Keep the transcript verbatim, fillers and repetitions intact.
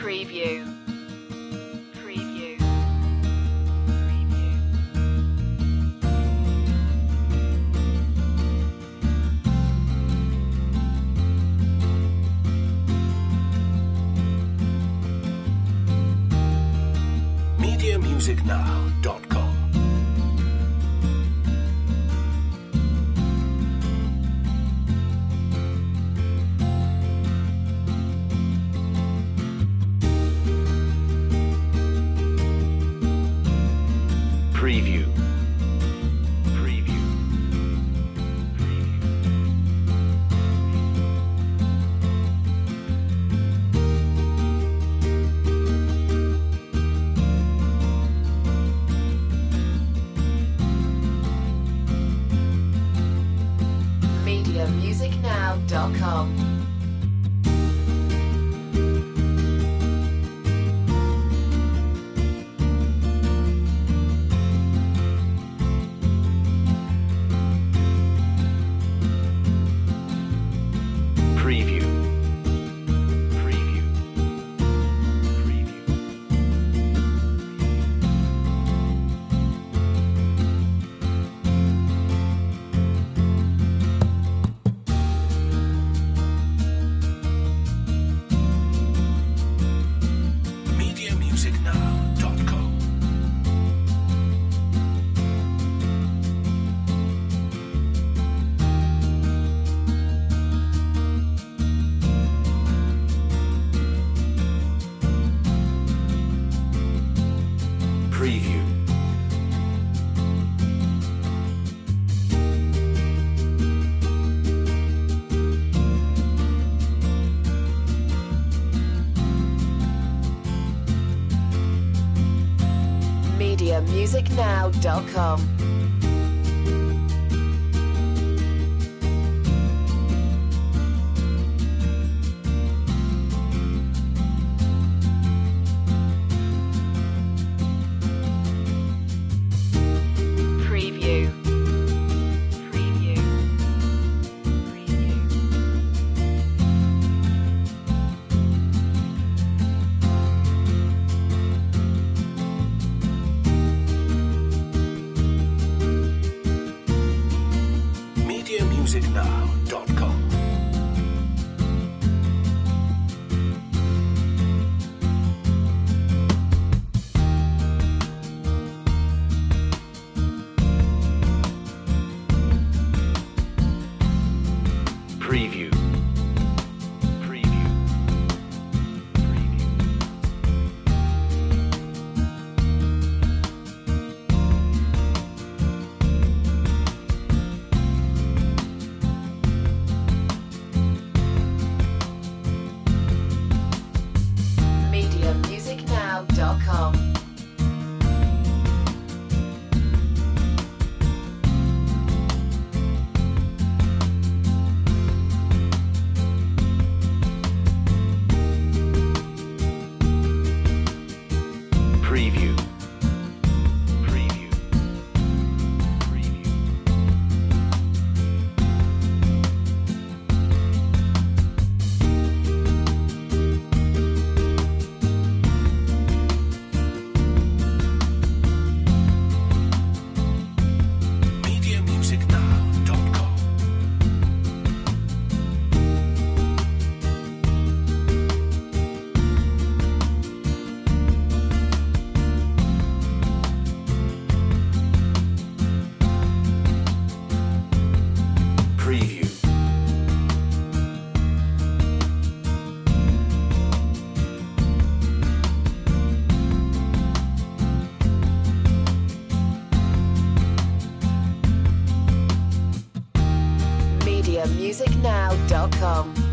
Preview. Preview. Preview. media music now dot com. Preview. Preview. media music now dot com. Preview. Preview. Preview. media music now dot com. Preview. media music now dot com. Preview. Preview. Preview. media music now dot com. Preview. Preview. Preview. media music now dot com. Preview. Preview. Preview. media music now dot com. Preview. media music now dot com.